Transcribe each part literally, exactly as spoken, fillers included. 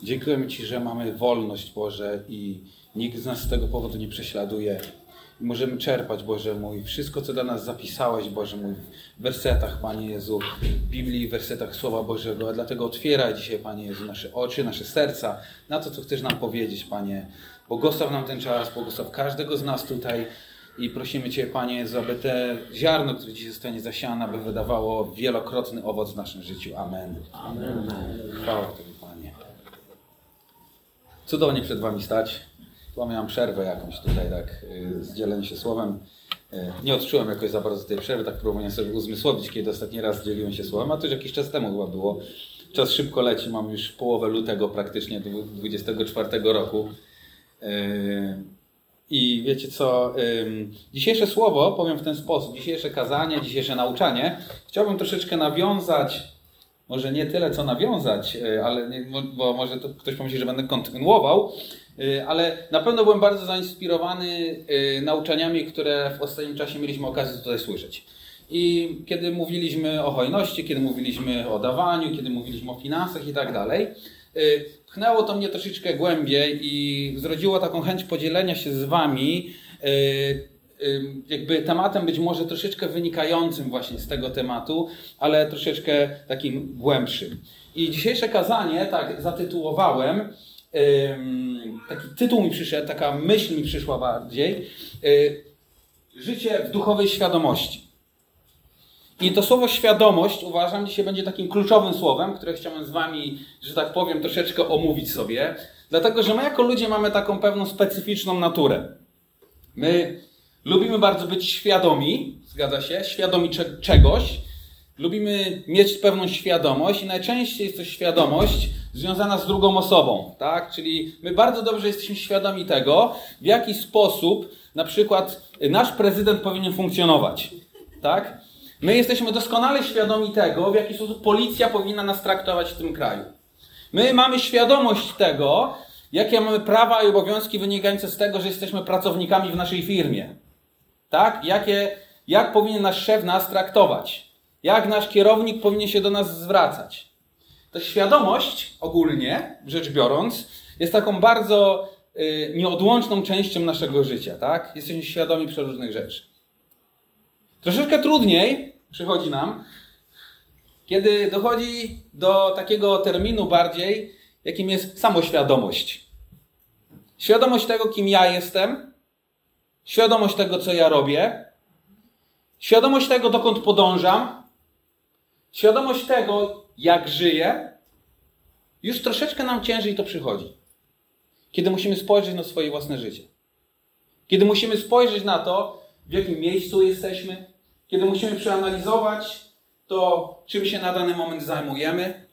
Dziękujemy Ci, że mamy wolność, Boże, i nikt z nas z tego powodu nie prześladuje. I możemy czerpać, Boże mój, wszystko, co dla nas zapisałeś, Boże mój, w wersetach, Panie Jezu, w Biblii, w wersetach Słowa Bożego. A dlatego otwieraj dzisiaj, Panie Jezu, nasze oczy, nasze serca na to, co chcesz nam powiedzieć, Panie. Błogosław nam ten czas, błogosław każdego z nas tutaj i prosimy Cię, Panie Jezu, aby te ziarno, które Ci zostanie zasiane, aby wydawało wielokrotny owoc w naszym życiu. Amen. Amen. Chwała Tobie, Panie. Cudownie przed Wami stać. Tu miałem przerwę jakąś tutaj, tak, z dzieleniem się słowem. Nie odczułem jakoś za bardzo tej przerwy, tak próbowałem sobie uzmysłowić, kiedy ostatni raz dzieliłem się słowem, a to już jakiś czas temu chyba było. Czas szybko leci, mam już połowę lutego praktycznie, dwudziestego czwartego roku. I wiecie co, dzisiejsze słowo, powiem w ten sposób, dzisiejsze kazanie, dzisiejsze nauczanie, chciałbym troszeczkę nawiązać, może nie tyle co nawiązać, ale nie, bo może to ktoś pomyśli, że będę kontynuował, ale na pewno byłem bardzo zainspirowany nauczaniami, które w ostatnim czasie mieliśmy okazję tutaj słyszeć. I kiedy mówiliśmy o hojności, kiedy mówiliśmy o dawaniu, kiedy mówiliśmy o finansach i tak dalej, pchnęło to mnie troszeczkę głębiej i zrodziło taką chęć podzielenia się z Wami jakby tematem być może troszeczkę wynikającym właśnie z tego tematu, ale troszeczkę takim głębszym. I dzisiejsze kazanie tak zatytułowałem, taki tytuł mi przyszedł, taka myśl mi przyszła bardziej, życie w duchowej świadomości. I to słowo świadomość uważam dzisiaj będzie takim kluczowym słowem, które chciałem z Wami, że tak powiem, troszeczkę omówić sobie. Dlatego, że my jako ludzie mamy taką pewną specyficzną naturę. My lubimy bardzo być świadomi, zgadza się, świadomi cze- czegoś. Lubimy mieć pewną świadomość i najczęściej jest to świadomość związana z drugą osobą, tak? Czyli my bardzo dobrze jesteśmy świadomi tego, w jaki sposób na przykład nasz prezydent powinien funkcjonować, tak? My jesteśmy doskonale świadomi tego, w jaki sposób policja powinna nas traktować w tym kraju. My mamy świadomość tego, jakie mamy prawa i obowiązki wynikające z tego, że jesteśmy pracownikami w naszej firmie. Tak? Jakie, jak powinien nasz szef nas traktować? Jak nasz kierownik powinien się do nas zwracać? Ta świadomość ogólnie, rzecz biorąc, jest taką bardzo y, nieodłączną częścią naszego życia. Tak? Jesteśmy świadomi przeróżnych rzeczy. Troszeczkę trudniej przychodzi nam, kiedy dochodzi do takiego terminu bardziej, jakim jest samoświadomość. Świadomość tego, kim ja jestem, świadomość tego, co ja robię, świadomość tego, dokąd podążam, świadomość tego, jak żyję. Już troszeczkę nam ciężej to przychodzi. Kiedy musimy spojrzeć na swoje własne życie. Kiedy musimy spojrzeć na to, w jakim miejscu jesteśmy, kiedy musimy przeanalizować to, czym się na dany moment zajmujemy,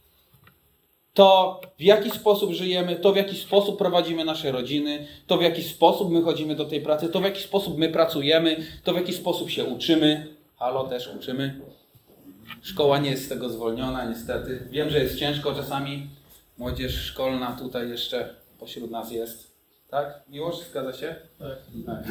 to w jaki sposób żyjemy, to w jaki sposób prowadzimy nasze rodziny, to w jaki sposób my chodzimy do tej pracy, to w jaki sposób my pracujemy, to w jaki sposób się uczymy. Halo, też uczymy. Szkoła nie jest z tego zwolniona, niestety. Wiem, że jest ciężko czasami. Młodzież szkolna tutaj jeszcze pośród nas jest. Tak? Miłosz, zgadza się? Tak. Tak.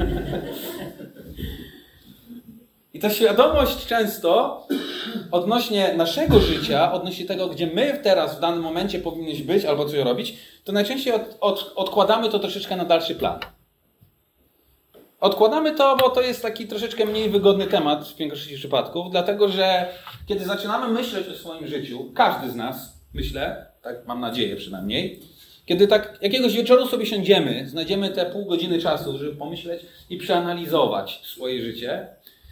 I ta świadomość często odnośnie naszego życia, odnośnie tego, gdzie my teraz w danym momencie powinniśmy być albo coś robić, to najczęściej od, od, odkładamy to troszeczkę na dalszy plan. Odkładamy to, bo to jest taki troszeczkę mniej wygodny temat w większości przypadków, dlatego że kiedy zaczynamy myśleć o swoim życiu, każdy z nas, myślę, tak mam nadzieję przynajmniej, kiedy tak jakiegoś wieczoru sobie siądziemy, znajdziemy te pół godziny czasu, żeby pomyśleć i przeanalizować swoje życie,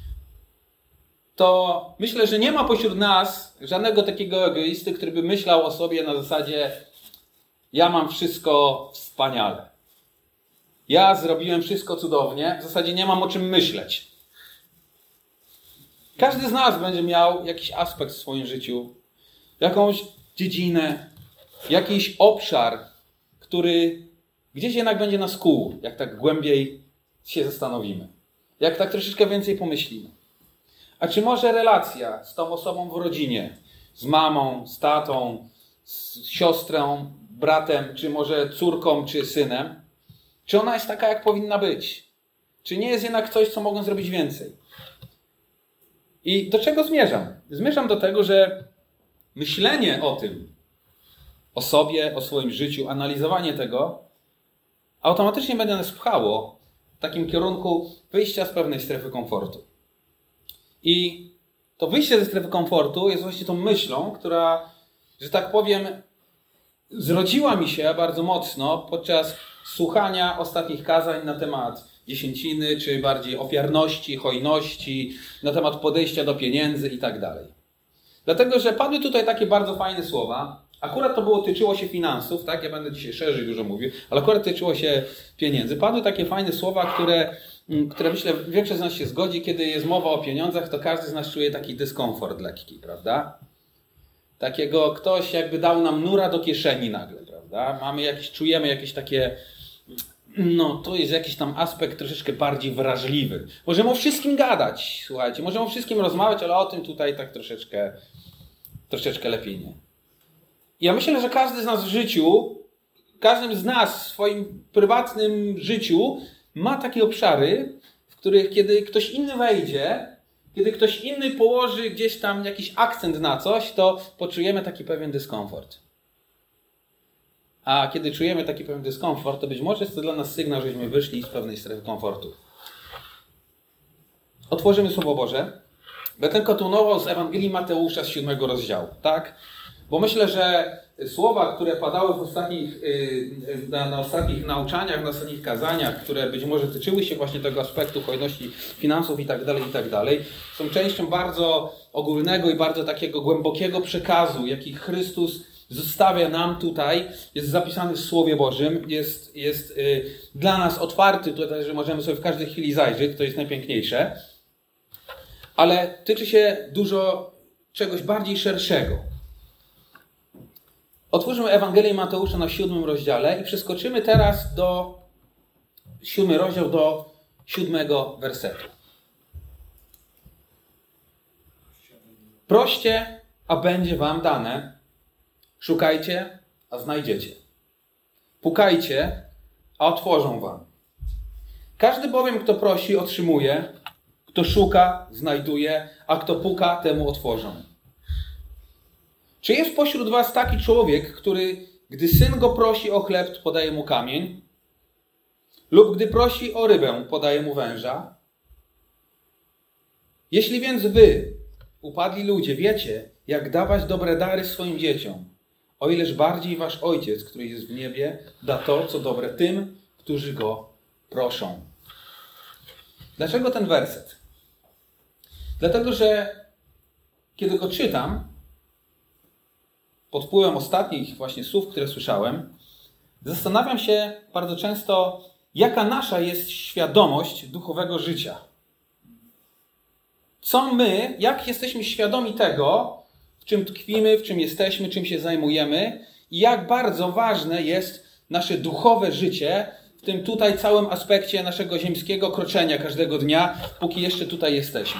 to myślę, że nie ma pośród nas żadnego takiego egoisty, który by myślał o sobie na zasadzie ja mam wszystko wspaniale. Ja zrobiłem wszystko cudownie, w zasadzie nie mam o czym myśleć. Każdy z nas będzie miał jakiś aspekt w swoim życiu, jakąś dziedzinę, jakiś obszar, który gdzieś jednak będzie nas kłuł, jak tak głębiej się zastanowimy. Jak tak troszeczkę więcej pomyślimy. A czy może relacja z tą osobą w rodzinie, z mamą, z tatą, z siostrą, bratem, czy może córką, czy synem, czy ona jest taka, jak powinna być? Czy nie jest jednak coś, co mogą zrobić więcej? I do czego zmierzam? Zmierzam do tego, że myślenie o tym, o sobie, o swoim życiu, analizowanie tego, automatycznie będzie nas pchało w takim kierunku wyjścia z pewnej strefy komfortu. I to wyjście ze strefy komfortu jest właśnie tą myślą, która, że tak powiem, zrodziła mi się bardzo mocno podczas słuchania ostatnich kazań na temat dziesięciny, czy bardziej ofiarności, hojności, na temat podejścia do pieniędzy i tak dalej. Dlatego, że padły tutaj takie bardzo fajne słowa. Akurat to było, tyczyło się finansów, tak? Ja będę dzisiaj szerzej dużo mówił, ale akurat tyczyło się pieniędzy. Padły takie fajne słowa, które, które myślę, większość z nas się zgodzi, kiedy jest mowa o pieniądzach, to każdy z nas czuje taki dyskomfort lekki, prawda? Takiego ktoś jakby dał nam nura do kieszeni nagle, prawda? Mamy jakieś, czujemy jakieś takie, no to jest jakiś tam aspekt troszeczkę bardziej wrażliwy. Możemy o wszystkim gadać, słuchajcie, możemy o wszystkim rozmawiać, ale o tym tutaj tak troszeczkę, troszeczkę lepiej nie. Ja myślę, że każdy z nas w życiu, każdym z nas w swoim prywatnym życiu ma takie obszary, w których kiedy ktoś inny wejdzie, kiedy ktoś inny położy gdzieś tam jakiś akcent na coś, to poczujemy taki pewien dyskomfort. A kiedy czujemy taki pewien dyskomfort, to być może jest to dla nas sygnał, żeśmy wyszli z pewnej strefy komfortu. Otworzymy Słowo Boże. Będę kontynuował z Ewangelii Mateusza z siódmego rozdziału, tak? Bo myślę, że słowa, które padały w ostatnich, na, na ostatnich nauczaniach, na ostatnich kazaniach, które być może tyczyły się właśnie tego aspektu hojności finansów i tak dalej, i tak dalej, są częścią bardzo ogólnego i bardzo takiego głębokiego przekazu, jaki Chrystus zostawia nam tutaj, jest zapisany w Słowie Bożym, jest, jest y, dla nas otwarty tutaj, że możemy sobie w każdej chwili zajrzeć, to jest najpiękniejsze, ale tyczy się dużo czegoś bardziej szerszego. Otwórzmy Ewangelię Mateusza na siódmym rozdziale i przeskoczymy teraz do siódmy rozdział, do siódmego wersetu. Proście, a będzie wam dane. Szukajcie, a znajdziecie. Pukajcie, a otworzą wam. Każdy bowiem, kto prosi, otrzymuje. Kto szuka, znajduje, a kto puka, temu otworzą. Czy jest pośród was taki człowiek, który, gdy syn go prosi o chleb, podaje mu kamień? Lub gdy prosi o rybę, podaje mu węża? Jeśli więc wy, upadli ludzie, wiecie, jak dawać dobre dary swoim dzieciom, o ileż bardziej wasz Ojciec, który jest w niebie, da to, co dobre tym, którzy go proszą. Dlaczego ten werset? Dlatego, że kiedy go czytam, pod wpływem ostatnich właśnie słów, które słyszałem, zastanawiam się bardzo często, jaka nasza jest świadomość duchowego życia. Co my, jak jesteśmy świadomi tego, w czym tkwimy, w czym jesteśmy, czym się zajmujemy i jak bardzo ważne jest nasze duchowe życie w tym tutaj całym aspekcie naszego ziemskiego kroczenia każdego dnia, póki jeszcze tutaj jesteśmy.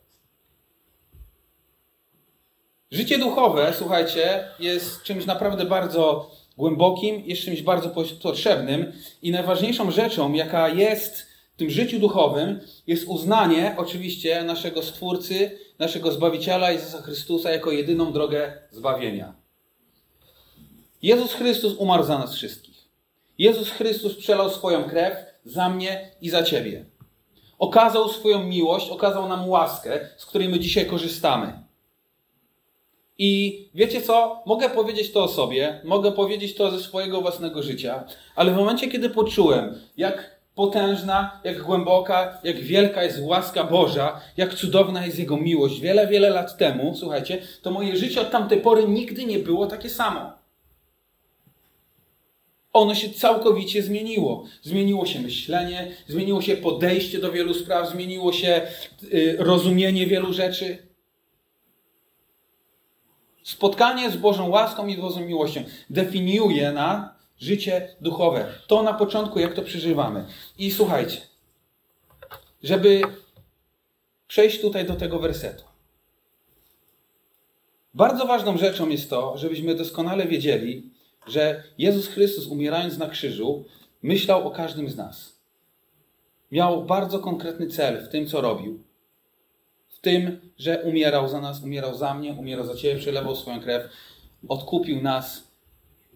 Życie duchowe, słuchajcie, jest czymś naprawdę bardzo głębokim, jest czymś bardzo potrzebnym i najważniejszą rzeczą, jaka jest w tym życiu duchowym, jest uznanie oczywiście naszego Stwórcy, naszego Zbawiciela Jezusa Chrystusa jako jedyną drogę zbawienia. Jezus Chrystus umarł za nas wszystkich. Jezus Chrystus przelał swoją krew za mnie i za ciebie. Okazał swoją miłość, okazał nam łaskę, z której my dzisiaj korzystamy. I wiecie co? Mogę powiedzieć to o sobie, mogę powiedzieć to ze swojego własnego życia, ale w momencie, kiedy poczułem, jak potężna, jak głęboka, jak wielka jest łaska Boża, jak cudowna jest Jego miłość wiele, wiele lat temu, słuchajcie, to moje życie od tamtej pory nigdy nie było takie samo. Ono się całkowicie zmieniło. Zmieniło się myślenie, zmieniło się podejście do wielu spraw, zmieniło się y, rozumienie wielu rzeczy. Spotkanie z Bożą łaską i Bożą miłością definiuje na życie duchowe. To na początku, jak to przeżywamy. I słuchajcie, żeby przejść tutaj do tego wersetu. Bardzo ważną rzeczą jest to, żebyśmy doskonale wiedzieli, że Jezus Chrystus, umierając na krzyżu, myślał o każdym z nas. Miał bardzo konkretny cel w tym, co robił. W tym, że umierał za nas, umierał za mnie, umierał za ciebie, przelewał swoją krew, odkupił nas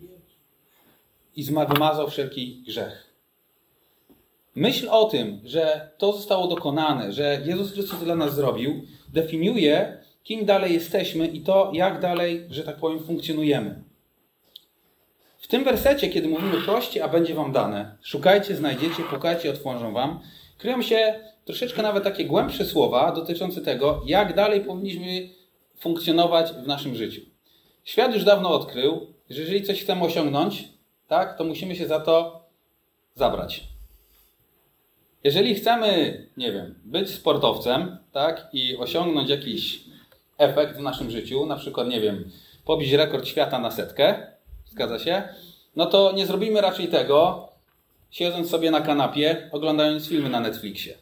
i zma- wymazał wszelki grzech. Myśl o tym, że to zostało dokonane, że Jezus Chrystus dla nas zrobił, definiuje, kim dalej jesteśmy i to, jak dalej, że tak powiem, funkcjonujemy. W tym wersecie, kiedy mówimy proście, a będzie wam dane, szukajcie, znajdziecie, pukajcie, otworzą wam, kryją się troszeczkę nawet takie głębsze słowa dotyczące tego, jak dalej powinniśmy funkcjonować w naszym życiu. Świat już dawno odkrył, że jeżeli coś chcemy osiągnąć, tak, to musimy się za to zabrać. Jeżeli chcemy, nie wiem, być sportowcem, tak, i osiągnąć jakiś efekt w naszym życiu, na przykład, nie wiem, pobić rekord świata na setkę, zgadza się, no to nie zrobimy raczej tego, siedząc sobie na kanapie, oglądając filmy na Netflixie.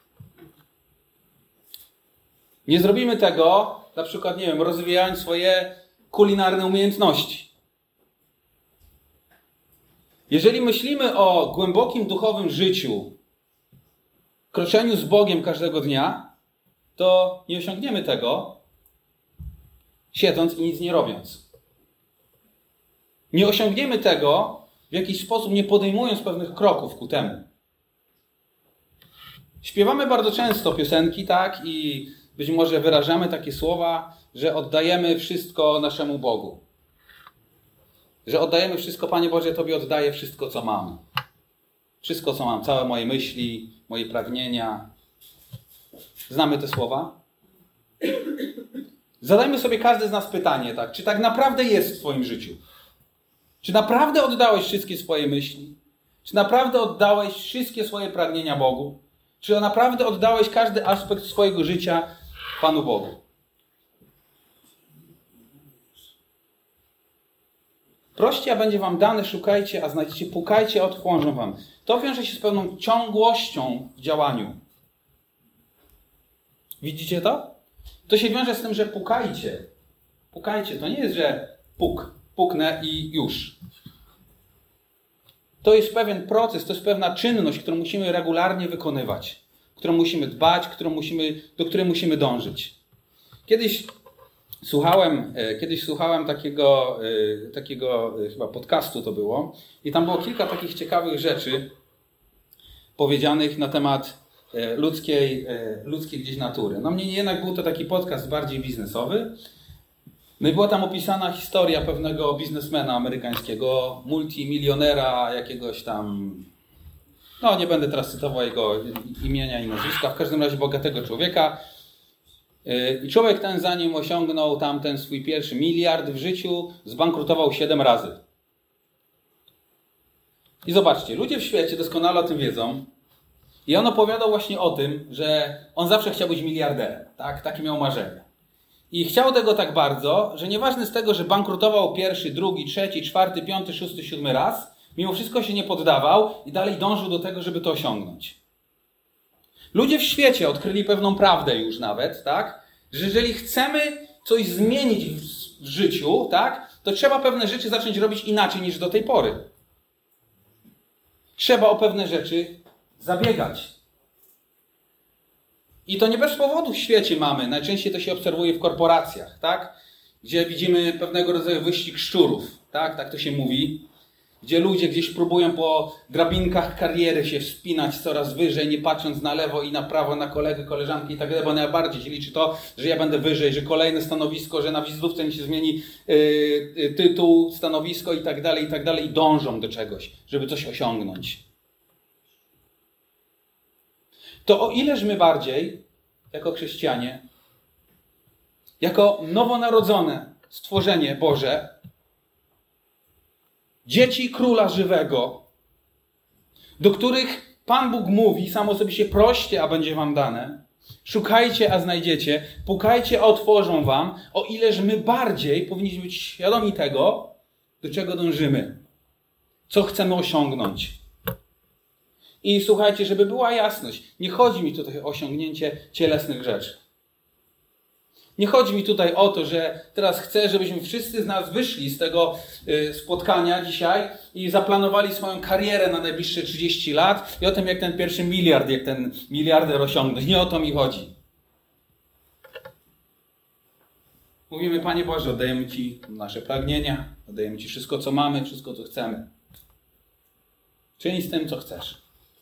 Nie zrobimy tego, na przykład, nie wiem, rozwijając swoje kulinarne umiejętności. Jeżeli myślimy o głębokim duchowym życiu, kroczeniu z Bogiem każdego dnia, to nie osiągniemy tego, siedząc i nic nie robiąc. Nie osiągniemy tego w jakiś sposób, nie podejmując pewnych kroków ku temu. Śpiewamy bardzo często piosenki, tak, i być może wyrażamy takie słowa, że oddajemy wszystko naszemu Bogu. Że oddajemy wszystko, Panie Boże, Tobie oddaję wszystko, co mam. Wszystko, co mam, całe moje myśli, moje pragnienia. Znamy te słowa? Zadajmy sobie każdy z nas pytanie, tak? Czy tak naprawdę jest w Twoim życiu? Czy naprawdę oddałeś wszystkie swoje myśli? Czy naprawdę oddałeś wszystkie swoje pragnienia Bogu? Czy naprawdę oddałeś każdy aspekt swojego życia Panu Bogu? Proście, a będzie wam dane, szukajcie, a znajdziecie, pukajcie, a otworzą wam. To wiąże się z pewną ciągłością w działaniu. Widzicie to? To się wiąże z tym, że pukajcie. Pukajcie. To nie jest, że puk, puknę i już. To jest pewien proces, to jest pewna czynność, którą musimy regularnie wykonywać. Którą musimy dbać, którą musimy, do której musimy dążyć. Kiedyś słuchałem, kiedyś słuchałem takiego, takiego chyba podcastu to było i tam było kilka takich ciekawych rzeczy powiedzianych na temat ludzkiej, ludzkiej gdzieś natury. No mnie jednak był to taki podcast bardziej biznesowy. No i była tam opisana historia pewnego biznesmena amerykańskiego, multimilionera jakiegoś tam, no nie będę teraz cytował jego imienia i nazwiska, w każdym razie bogatego człowieka. I człowiek ten, zanim osiągnął tam ten swój pierwszy miliard w życiu, zbankrutował siedem razy. I zobaczcie, ludzie w świecie doskonale o tym wiedzą. I on opowiadał właśnie o tym, że on zawsze chciał być miliarderem. Tak? Takie miał marzenie. I chciał tego tak bardzo, że nieważne z tego, że bankrutował pierwszy, drugi, trzeci, czwarty, piąty, szósty, siódmy raz, mimo wszystko się nie poddawał i dalej dążył do tego, żeby to osiągnąć. Ludzie w świecie odkryli pewną prawdę już nawet, tak? Że jeżeli chcemy coś zmienić w, w życiu, tak? To trzeba pewne rzeczy zacząć robić inaczej niż do tej pory. Trzeba o pewne rzeczy zabiegać. I to nie bez powodu w świecie mamy. Najczęściej to się obserwuje w korporacjach, tak? Gdzie widzimy pewnego rodzaju wyścig szczurów, tak? Tak to się mówi. Gdzie ludzie gdzieś próbują po drabinkach kariery się wspinać coraz wyżej, nie patrząc na lewo i na prawo, na kolegę, koleżanki i tak dalej, bo najbardziej się liczy to, że ja będę wyżej, że kolejne stanowisko, że na wizytówce mi się zmieni yy, yy, tytuł, stanowisko i tak dalej, i tak dalej. I dążą do czegoś, żeby coś osiągnąć. To o ileż my bardziej, jako chrześcijanie, jako nowonarodzone stworzenie Boże, dzieci Króla Żywego, do których Pan Bóg mówi, sam osobiście proście, a będzie wam dane, szukajcie, a znajdziecie, pukajcie, a otworzą wam, o ileż my bardziej powinniśmy być świadomi tego, do czego dążymy, co chcemy osiągnąć. I słuchajcie, żeby była jasność, nie chodzi mi tutaj o osiągnięcie cielesnych rzeczy. Nie chodzi mi tutaj o to, że teraz chcę, żebyśmy wszyscy z nas wyszli z tego spotkania dzisiaj i zaplanowali swoją karierę na najbliższe trzydzieści lat i o tym, jak ten pierwszy miliard, jak ten miliarder osiągnąć. Nie o to mi chodzi. Mówimy, Panie Boże, oddajemy Ci nasze pragnienia, oddajemy Ci wszystko, co mamy, wszystko, co chcemy. Czyń z tym, co chcesz.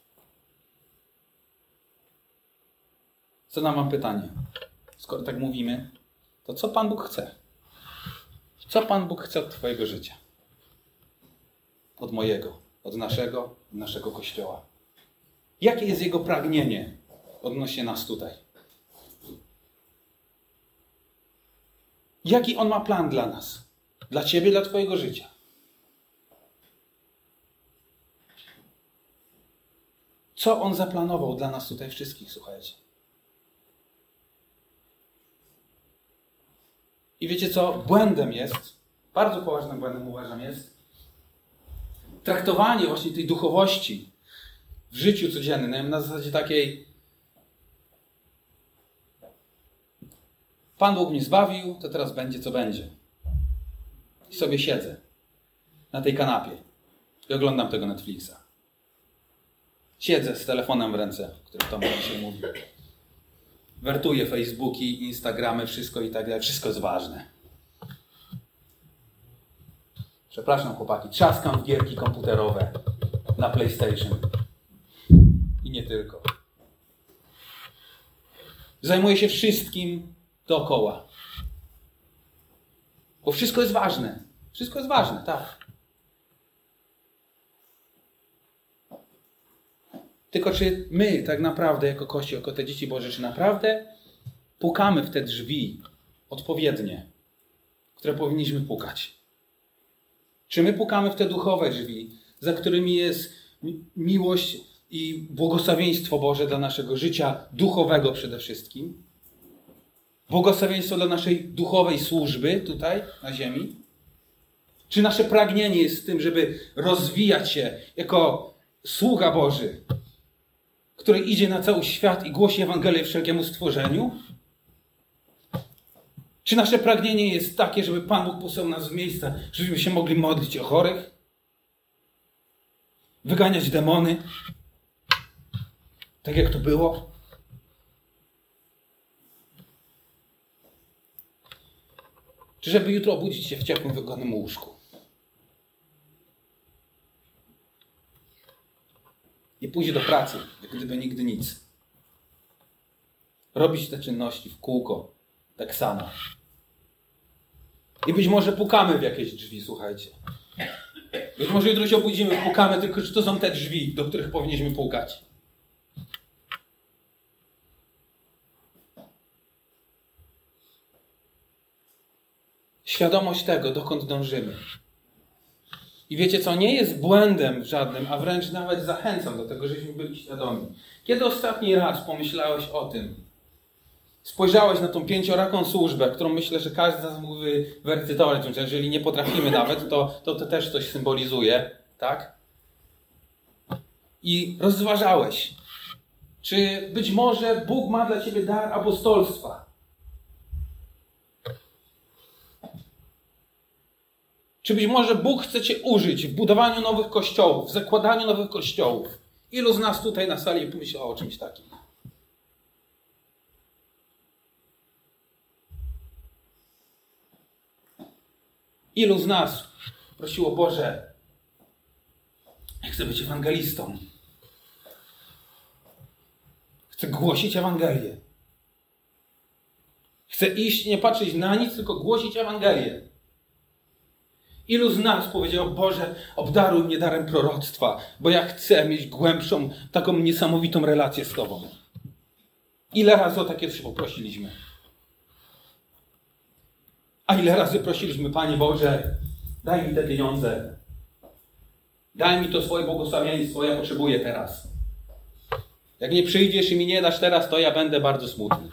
Zadam wam pytanie. Skoro tak mówimy, to co Pan Bóg chce? Co Pan Bóg chce od twojego życia? Od mojego, od naszego, od naszego Kościoła. Jakie jest Jego pragnienie odnośnie nas tutaj? Jaki On ma plan dla nas? Dla ciebie, dla twojego życia? Co On zaplanował dla nas tutaj wszystkich, słuchajcie? I wiecie co? Błędem jest, bardzo poważnym błędem uważam jest, traktowanie właśnie tej duchowości w życiu codziennym na zasadzie takiej: Pan Bóg mnie zbawił, to teraz będzie co będzie. I sobie siedzę na tej kanapie i oglądam tego Netflixa. Siedzę z telefonem w ręce, o którym Tomek dzisiaj mówił. Wertuję Facebooki, Instagramy, wszystko i tak dalej. Wszystko jest ważne. Przepraszam, chłopaki, trzaskam w gierki komputerowe na PlayStation. I nie tylko. Zajmuję się wszystkim dookoła. Bo wszystko jest ważne. Wszystko jest ważne, tak. Tylko czy my tak naprawdę jako Kościół, jako te dzieci Boże, czy naprawdę pukamy w te drzwi odpowiednie, które powinniśmy pukać? Czy my pukamy w te duchowe drzwi, za którymi jest miłość i błogosławieństwo Boże dla naszego życia duchowego przede wszystkim? Błogosławieństwo dla naszej duchowej służby tutaj na ziemi? Czy nasze pragnienie jest w tym, żeby rozwijać się jako sługa Boży, który idzie na cały świat i głosi Ewangelię wszelkiemu stworzeniu? Czy nasze pragnienie jest takie, żeby Pan Bóg posłał nas w miejsca, żebyśmy się mogli modlić o chorych? Wyganiać demony? Tak jak to było? Czy żeby jutro obudzić się w ciepłym, wygodnym łóżku? I pójść do pracy, jak gdyby nigdy nic. Robić te czynności w kółko, tak samo. I być może pukamy w jakieś drzwi, słuchajcie. Być może jutro się obudzimy, pukamy, tylko czy to są te drzwi, do których powinniśmy pukać? Świadomość tego, dokąd dążymy. I wiecie co, nie jest błędem żadnym, a wręcz nawet zachęcam do tego, żebyśmy byli świadomi. Kiedy ostatni raz pomyślałeś o tym? Spojrzałeś na tą pięcioraką służbę, którą myślę, że każdy z nas mógłby wyrecytować. Jeżeli nie potrafimy nawet, to, to to też coś symbolizuje, tak? I rozważałeś, czy być może Bóg ma dla ciebie dar apostolstwa. Czy być może Bóg chce cię użyć w budowaniu nowych kościołów, w zakładaniu nowych kościołów? Ilu z nas tutaj na sali pomyślało o czymś takim? Ilu z nas prosiło: Boże, ja chcę być ewangelistą. Chcę głosić Ewangelię. Chcę iść, nie patrzeć na nic, tylko głosić Ewangelię. Ilu z nas powiedziało: Boże, obdaruj mnie darem proroctwa, bo ja chcę mieć głębszą, taką niesamowitą relację z Tobą. Ile razy o takie coś poprosiliśmy? A ile razy prosiliśmy: Panie Boże, daj mi te pieniądze. Daj mi to swoje błogosławieństwo, ja potrzebuję teraz. Jak nie przyjdziesz i mi nie dasz teraz, to ja będę bardzo smutny.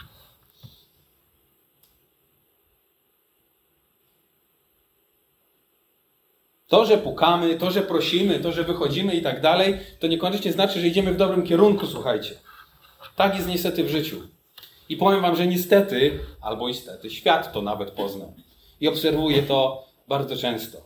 To, że pukamy, to, że prosimy, to, że wychodzimy i tak dalej, to niekoniecznie znaczy, że idziemy w dobrym kierunku, słuchajcie. Tak jest niestety w życiu. I powiem wam, że niestety, albo istety, świat to nawet poznał. I obserwuję to bardzo często.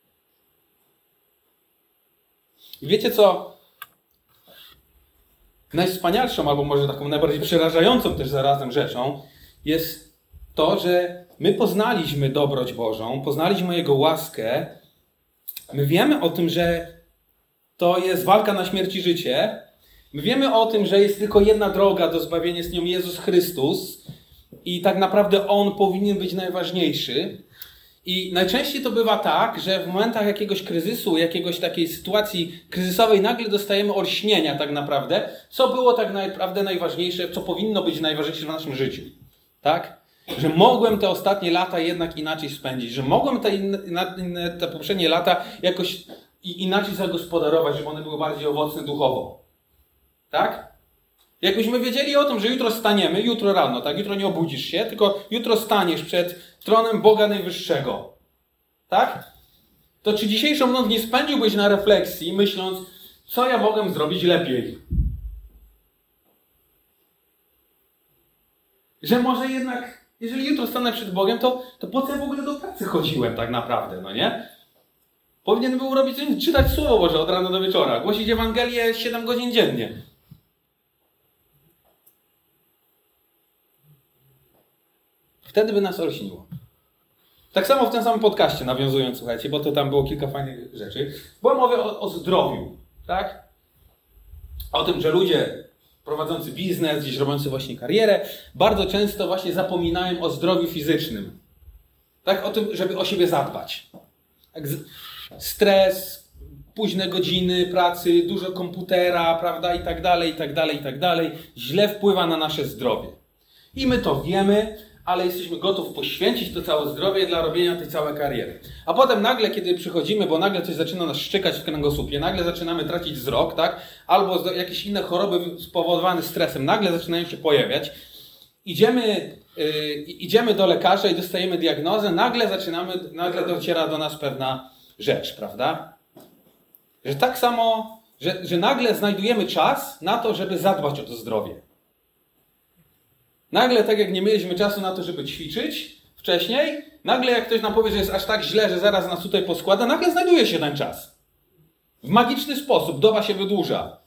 I wiecie co? Najwspanialszą, albo może taką najbardziej przerażającą też zarazem rzeczą jest to, że my poznaliśmy dobroć Bożą, poznaliśmy Jego łaskę. My wiemy o tym, że to jest walka na śmierć i życie. My wiemy o tym, że jest tylko jedna droga do zbawienia, z nią Jezus Chrystus i tak naprawdę On powinien być najważniejszy. I najczęściej to bywa tak, że w momentach jakiegoś kryzysu, jakiegoś takiej sytuacji kryzysowej nagle dostajemy olśnienia tak naprawdę, co było tak naprawdę najważniejsze, co powinno być najważniejsze w naszym życiu. Tak? Że mogłem te ostatnie lata jednak inaczej spędzić, że mogłem te, inne, te poprzednie lata jakoś inaczej zagospodarować, żeby one były bardziej owocne duchowo. Tak? Jakbyśmy wiedzieli o tym, że jutro staniemy, jutro rano, tak? Jutro nie obudzisz się, tylko jutro staniesz przed tronem Boga Najwyższego. Tak? To czy dzisiejszą noc nie spędziłbyś na refleksji, myśląc, co ja mogłem zrobić lepiej? Że może jednak, jeżeli jutro stanę przed Bogiem, to, to po co ja w ogóle do pracy chodziłem tak naprawdę, no nie? Powinien był robić, czytać Słowo Boże od rana do wieczora, głosić Ewangelię siedem godzin dziennie. Wtedy by nas olśniło. Tak samo w tym samym podcaście, nawiązując, słuchajcie, bo to tam było kilka fajnych rzeczy. Była mowa o, o zdrowiu, tak? O tym, że ludzie prowadzący biznes, gdzieś robiący właśnie karierę, bardzo często właśnie zapominają o zdrowiu fizycznym. Tak? O tym, żeby o siebie zadbać. Tak? Stres, późne godziny pracy, dużo komputera, prawda, i tak dalej, i tak dalej, i tak dalej, źle wpływa na nasze zdrowie. I my to wiemy, ale jesteśmy gotowi poświęcić to całe zdrowie dla robienia tej całej kariery. A potem nagle, kiedy przychodzimy, bo nagle coś zaczyna nas szczekać w kręgosłupie, nagle zaczynamy tracić wzrok, tak? Albo jakieś inne choroby spowodowane stresem, nagle zaczynają się pojawiać. Idziemy, yy, idziemy do lekarza i dostajemy diagnozę, nagle zaczynamy, nagle dociera do nas pewna rzecz, prawda? Że tak samo, że, że nagle znajdujemy czas na to, żeby zadbać o to zdrowie. Nagle, tak jak nie mieliśmy czasu na to, żeby ćwiczyć wcześniej, nagle jak ktoś nam powie, że jest aż tak źle, że zaraz nas tutaj poskłada, nagle znajduje się ten czas. W magiczny sposób doba się wydłuża.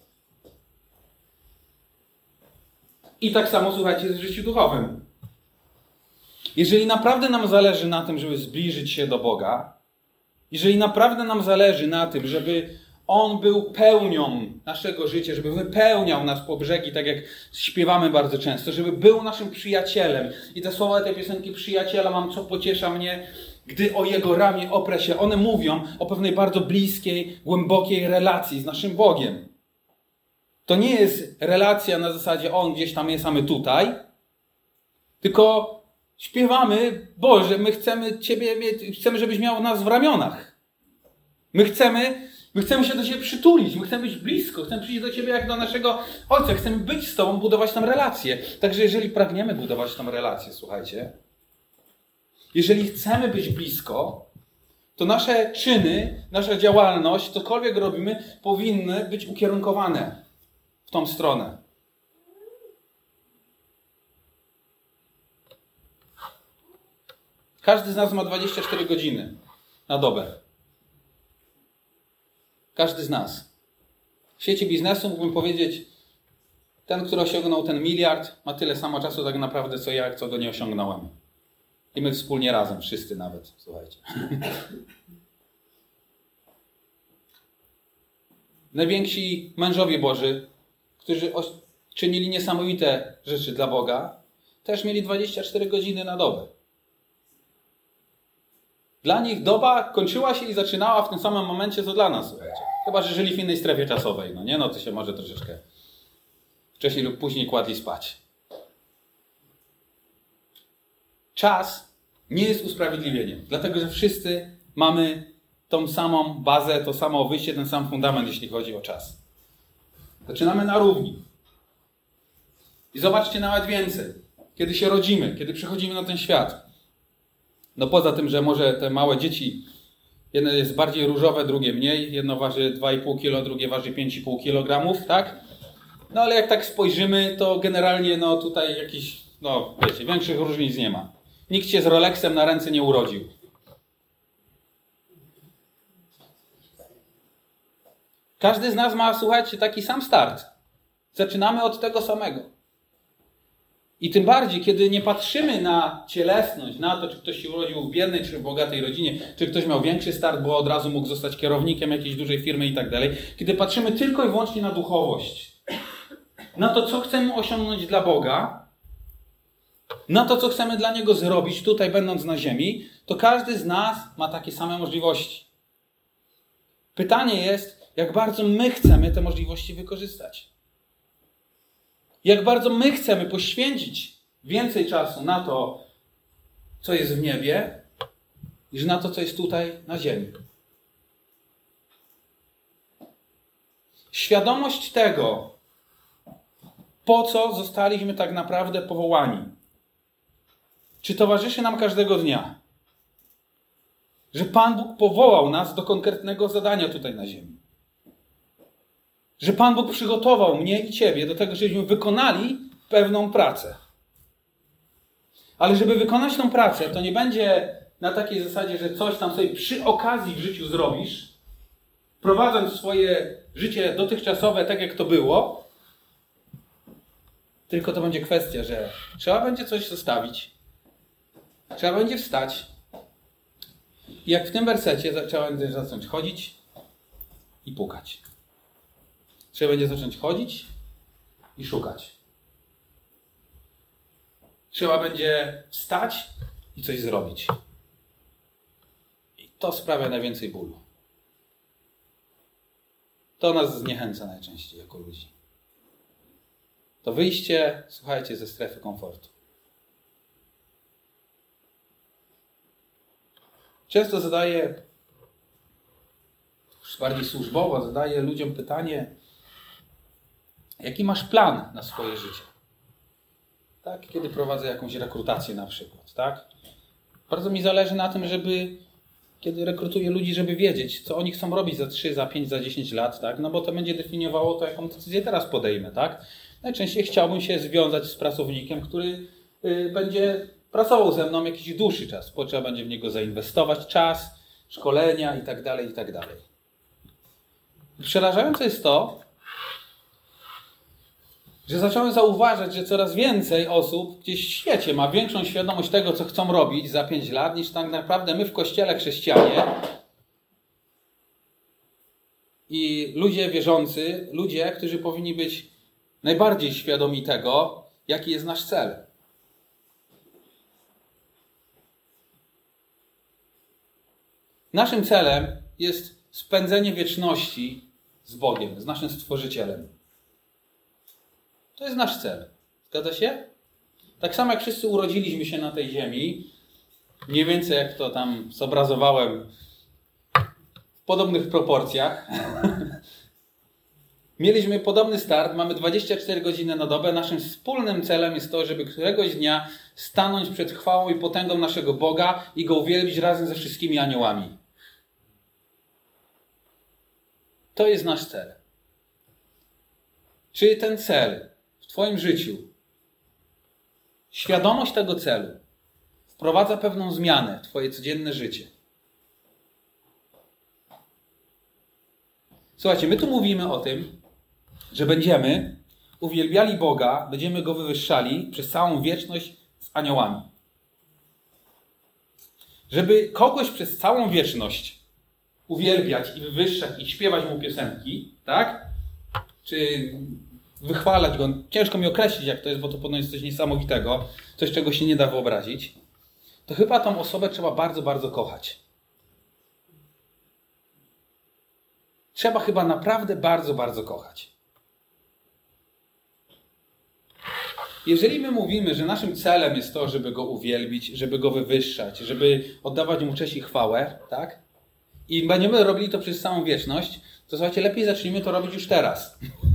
I tak samo, słuchajcie, jest w życiu duchowym. Jeżeli naprawdę nam zależy na tym, żeby zbliżyć się do Boga, jeżeli naprawdę nam zależy na tym, żeby On był pełnią naszego życia, żeby wypełniał nas po brzegi, tak jak śpiewamy bardzo często, żeby był naszym przyjacielem. I te słowa tej piosenki przyjaciela mam, co pociesza mnie, gdy o Jego ramię oprę się. One mówią o pewnej bardzo bliskiej, głębokiej relacji z naszym Bogiem. To nie jest relacja na zasadzie On gdzieś tam jest, a my tutaj, tylko śpiewamy, Boże, my chcemy Ciebie mieć, chcemy, żebyś miał nas w ramionach. My chcemy... My chcemy się do Ciebie przytulić, my chcemy być blisko, chcemy przyjść do Ciebie jak do naszego Ojca, chcemy być z Tobą, budować tam relacje. Także jeżeli pragniemy budować tam relacje, słuchajcie, jeżeli chcemy być blisko, to nasze czyny, nasza działalność, cokolwiek robimy, powinny być ukierunkowane w tą stronę. Każdy z nas ma dwadzieścia cztery godziny na dobę. Każdy z nas. W świecie biznesu mógłbym powiedzieć, ten, który osiągnął ten miliard, ma tyle samo czasu tak naprawdę, co ja, co go nie osiągnąłem. I my wspólnie razem, wszyscy nawet, słuchajcie. Najwięksi mężowie Boży, którzy czynili niesamowite rzeczy dla Boga, też mieli dwadzieścia cztery godziny na dobę. Dla nich doba kończyła się i zaczynała w tym samym momencie, co dla nas, słuchajcie. Chyba, że żyli w innej strefie czasowej, no nie? No to się może troszeczkę wcześniej lub później kładli spać. Czas nie jest usprawiedliwieniem, dlatego że wszyscy mamy tą samą bazę, to samo wyjście, ten sam fundament, jeśli chodzi o czas. Zaczynamy na równi. I zobaczcie nawet więcej. Kiedy się rodzimy, kiedy przychodzimy na ten świat. No poza tym, że może te małe dzieci, jedno jest bardziej różowe, drugie mniej. Jedno waży dwa i pół kilo, drugie waży pięć i pół kilogramów, tak? No ale jak tak spojrzymy, to generalnie no tutaj jakiś, no wiecie, większych różnic nie ma. Nikt się z Rolexem na ręce nie urodził. Każdy z nas ma, słuchajcie, taki sam start. Zaczynamy od tego samego. I tym bardziej, kiedy nie patrzymy na cielesność, na to, czy ktoś się urodził w biednej, czy w bogatej rodzinie, czy ktoś miał większy start, bo od razu mógł zostać kierownikiem jakiejś dużej firmy i tak dalej. Kiedy patrzymy tylko i wyłącznie na duchowość, na to, co chcemy osiągnąć dla Boga, na to, co chcemy dla Niego zrobić tutaj, będąc na ziemi, to każdy z nas ma takie same możliwości. Pytanie jest, jak bardzo my chcemy te możliwości wykorzystać. Jak bardzo my chcemy poświęcić więcej czasu na to, co jest w niebie, niż na to, co jest tutaj na ziemi. Świadomość tego, po co zostaliśmy tak naprawdę powołani, czy towarzyszy nam każdego dnia. Że Pan Bóg powołał nas do konkretnego zadania tutaj na ziemi. Że Pan Bóg przygotował mnie i Ciebie do tego, żebyśmy wykonali pewną pracę. Ale żeby wykonać tą pracę, to nie będzie na takiej zasadzie, że coś tam sobie przy okazji w życiu zrobisz, prowadząc swoje życie dotychczasowe tak, jak to było, tylko to będzie kwestia, że trzeba będzie coś zostawić, trzeba będzie wstać i jak w tym wersecie trzeba będzie zacząć chodzić i pukać. Trzeba będzie zacząć chodzić i szukać. Trzeba będzie wstać i coś zrobić. I to sprawia najwięcej bólu. To nas zniechęca najczęściej jako ludzi. To wyjście, słuchajcie, ze strefy komfortu. Często zadaję, już bardziej służbowo, zadaję ludziom pytanie, jaki masz plan na swoje życie? Tak? Kiedy prowadzę jakąś rekrutację na przykład. Tak? Bardzo mi zależy na tym, żeby, kiedy rekrutuję ludzi, żeby wiedzieć, co oni chcą robić za trzy, za pięć, za dziesięć lat. Tak? No bo to będzie definiowało to, jaką decyzję teraz podejmę. Tak? Najczęściej chciałbym się związać z pracownikiem, który y, będzie pracował ze mną jakiś dłuższy czas, bo trzeba będzie w niego zainwestować czas, szkolenia i tak dalej, i tak dalej. Przerażające jest to, że zacząłem zauważać, że coraz więcej osób gdzieś w świecie ma większą świadomość tego, co chcą robić za pięć lat, niż tak naprawdę my w Kościele chrześcijanie i ludzie wierzący, ludzie, którzy powinni być najbardziej świadomi tego, jaki jest nasz cel. Naszym celem jest spędzenie wieczności z Bogiem, z naszym Stworzycielem. To jest nasz cel. Zgadza się? Tak samo jak wszyscy urodziliśmy się na tej ziemi, mniej więcej jak to tam zobrazowałem w podobnych proporcjach. Mieliśmy podobny start, mamy dwadzieścia cztery godziny na dobę. Naszym wspólnym celem jest to, żeby któregoś dnia stanąć przed chwałą i potęgą naszego Boga i Go uwielbić razem ze wszystkimi aniołami. To jest nasz cel. Czy ten cel w Twoim życiu, świadomość tego celu wprowadza pewną zmianę w Twoje codzienne życie? Słuchajcie, my tu mówimy o tym, że będziemy uwielbiali Boga, będziemy Go wywyższali przez całą wieczność z aniołami. Żeby kogoś przez całą wieczność uwielbiać i wywyższać i śpiewać Mu piosenki, tak? Czy wychwalać Go. Ciężko mi określić, jak to jest, bo to podobno jest coś niesamowitego, coś, czego się nie da wyobrazić. To chyba tą osobę trzeba bardzo, bardzo kochać. Trzeba chyba naprawdę bardzo, bardzo kochać. Jeżeli my mówimy, że naszym celem jest to, żeby Go uwielbić, żeby Go wywyższać, żeby oddawać Mu cześć i chwałę, tak? I będziemy robili to przez całą wieczność, to słuchajcie, lepiej zacznijmy to robić już teraz.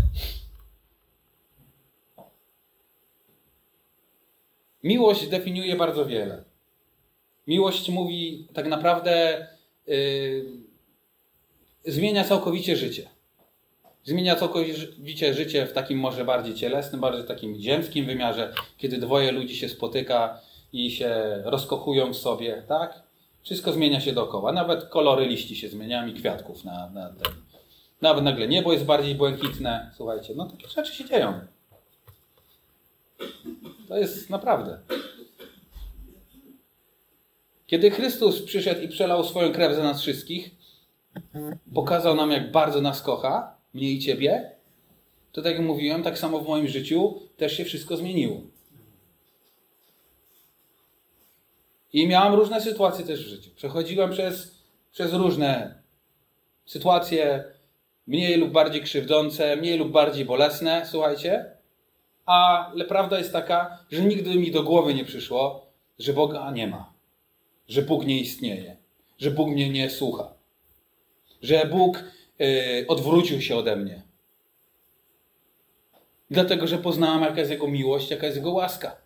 Miłość definiuje bardzo wiele. Miłość mówi tak naprawdę yy, zmienia całkowicie życie. Zmienia całkowicie życie w takim może bardziej cielesnym, bardziej takim ziemskim wymiarze, kiedy dwoje ludzi się spotyka i się rozkochują w sobie, tak? Wszystko zmienia się dookoła. Nawet kolory liści się zmieniają i kwiatków. Na, na ten. Nawet nagle niebo jest bardziej błękitne. Słuchajcie, no takie rzeczy się dzieją. To jest naprawdę. Kiedy Chrystus przyszedł i przelał swoją krew za nas wszystkich, pokazał nam, jak bardzo nas kocha, mnie i ciebie, to tak jak mówiłem, tak samo w moim życiu też się wszystko zmieniło. I miałam różne sytuacje też w życiu. Przechodziłem przez, przez różne sytuacje, mniej lub bardziej krzywdzące, mniej lub bardziej bolesne, słuchajcie. Ale prawda jest taka, że nigdy mi do głowy nie przyszło, że Boga nie ma. Że Bóg nie istnieje. Że Bóg mnie nie słucha. Że Bóg yy, odwrócił się ode mnie. Dlatego, że poznałam, jaka jest Jego miłość, jaka jest Jego łaska.